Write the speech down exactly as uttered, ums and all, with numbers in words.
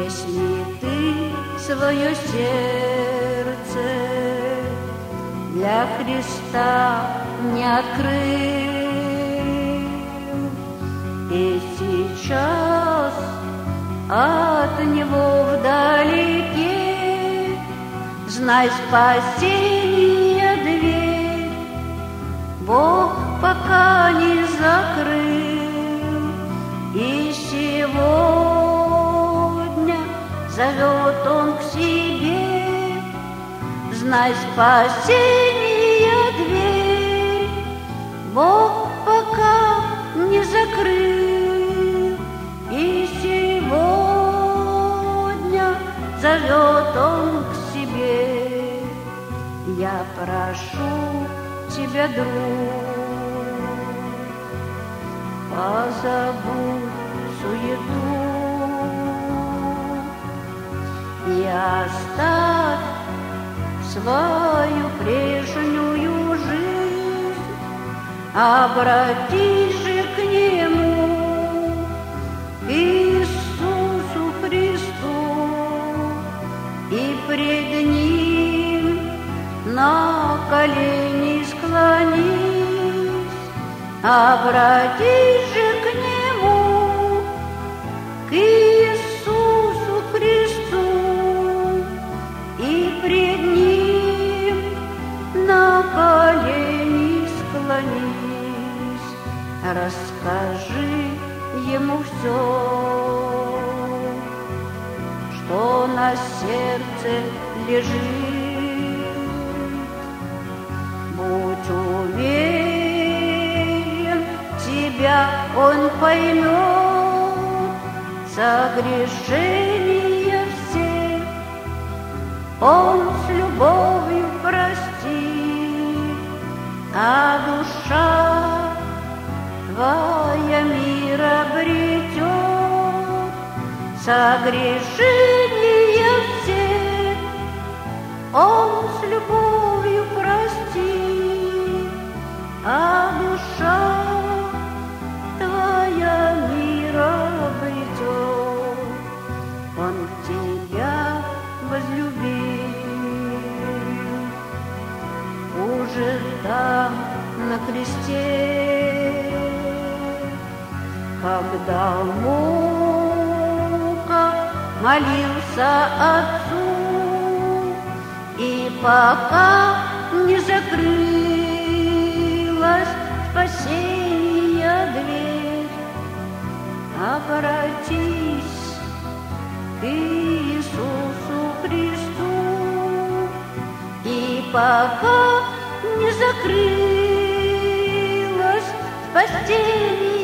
Если ты свое сердце для Христа не открыл, и сейчас от Него вдалеке, знай, спасение дверь Бог пока не закрыл, и сегодня зовет Он к себе. Знай, спасение дверь Бог пока не закрыл, и сегодня зовет Он к себе. Я прошу тебя, друг, позабудь суету и оставь свою прежнюю жизнь, обратись же к Нему, Иисусу Христу, и пред Ним на колени склонись. Обратись же к Нему, к Иисусу Христу, и пред Ним на колени склонись. Расскажи Ему все, что на сердце лежит. Будь уверен, тебя Он поймет, согрешения все Он с любовью простит, а душа твоя мир обретет. Согрешения все Он с любовью простит, а душа твоя мир обретет. Он тебя возлюбил уже там на кресте, когда мука молился Отцу, и пока не закрылась спасения дверь. Обратись к Иисусу Христу, и пока не закрылась спасение